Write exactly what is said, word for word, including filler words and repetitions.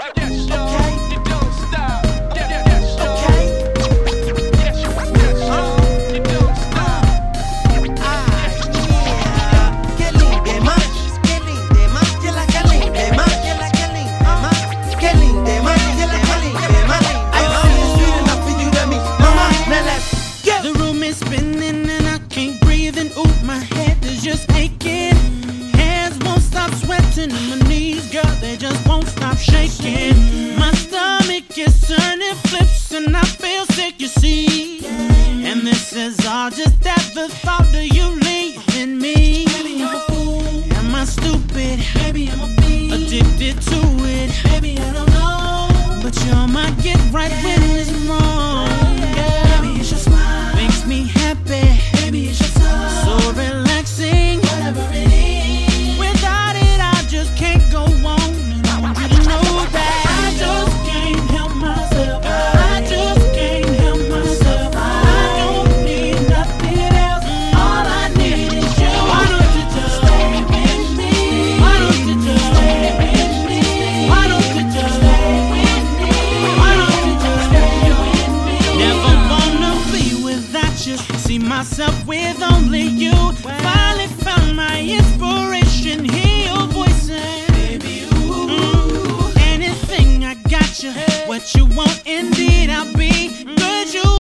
Okay. You don't stop. Okay. Yes, you don't stop. Ah, yeah. Qué lindo más, qué lindo más, que la que lindo más, que la que lindo más, qué lindo más, que la que lindo más. I see it's sweet enough for you to me, mama. Now let's go. The room is spinning and I can't breathe, and ooh, my head is just aching. Hands won't stop sweating and my knees, girl, they just won't stop shaking. My stomach is turning flips and I feel sick, you see. And this is all just at the thought of you leaving me. Baby, I'm a fool. Am I stupid? Baby, I'm a fiend. Addicted to it. Baby, I don't know. But you're my get right when it's wrong. Baby, it's your smile. Makes me happy. Baby, it's your touch. So relaxing. Whatever it is. Without it, I just can't go on. And I want you to know that I just can't help myself. I just can't help myself. I don't need nothing else. All I need is you. Why don't you just stay with me? Why don't you just stay with me? Why don't you just stay with me? Why don't you just stay with me? Never wanna be without you. See myself with only you. Finally found my inspiration. Hear your voices. Baby, ooh. Mm, anything I got you. What you want, indeed I'll be.